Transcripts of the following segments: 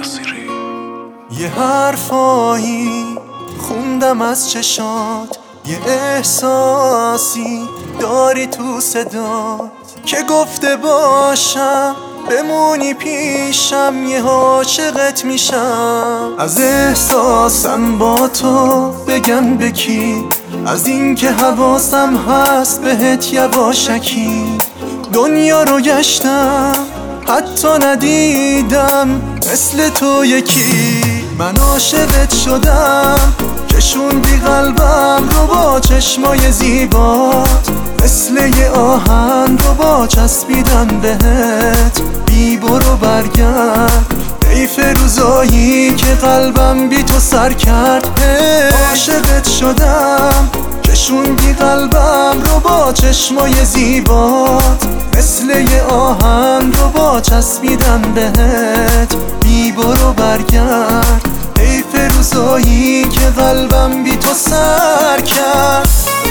نصیری. یه حرفایی خوندم از چشات، یه احساسی داری تو صدات که گفته باشم بمونی پیشم، یه عاشقت میشم. از احساسم با تو بگم به کی، از این که حواسم هست بهت یواشکی. دنیا رو گشتم حتی ندیدم مثل تو یکی. من عاشقت شدم کشوندی قلبم رو با چشمای زیبات، مثل یه آهن رو با چسبیدم بهت. بی برو برگرد ای فروزایی که قلبم بی تو سر کرد. عاشقت شدم کشوندی قلبم رو با چشمای زیبات، مثل یه آهن رو با چسبیدم بهت. بی برو برگرد ای فروزایی که قلبم بی تو سر کرد.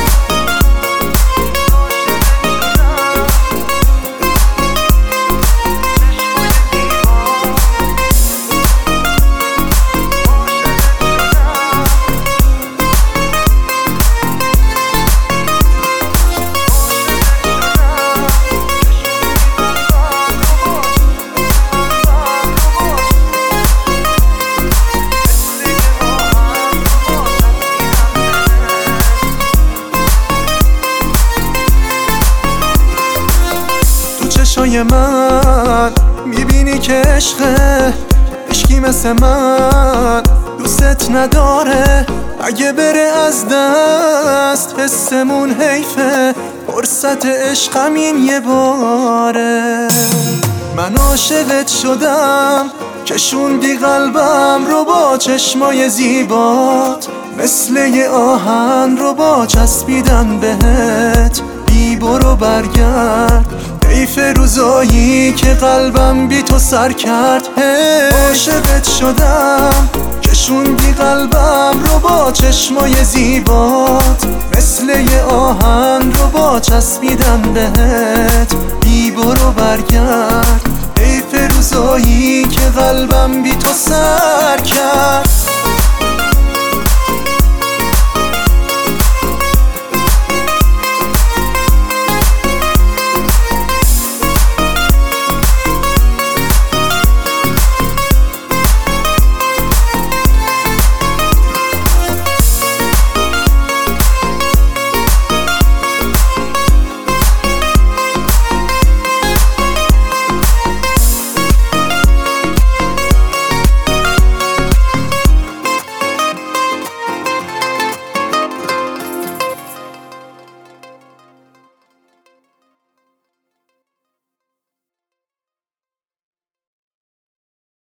چشای من میبینی که عشقه، عشقی مثل من دوست نداره. اگه بره از دست حسمون حیفه، فرصت عشقم این یه باره. من عاشقت شدم کشوندی قلبم رو با چشمای زیبات، مثل یه آهن رو با چسبیدم بهت. بی برو برگرد ای فروزایی که قلبم بی تو سر کرد. عاشقت شدم کشوندی قلبم رو با چشمای زیبات، مثل یه آهن رو با چسبیدم بهت. بی برو برگرد ای فروزایی که قلبم بی تو سر کرد.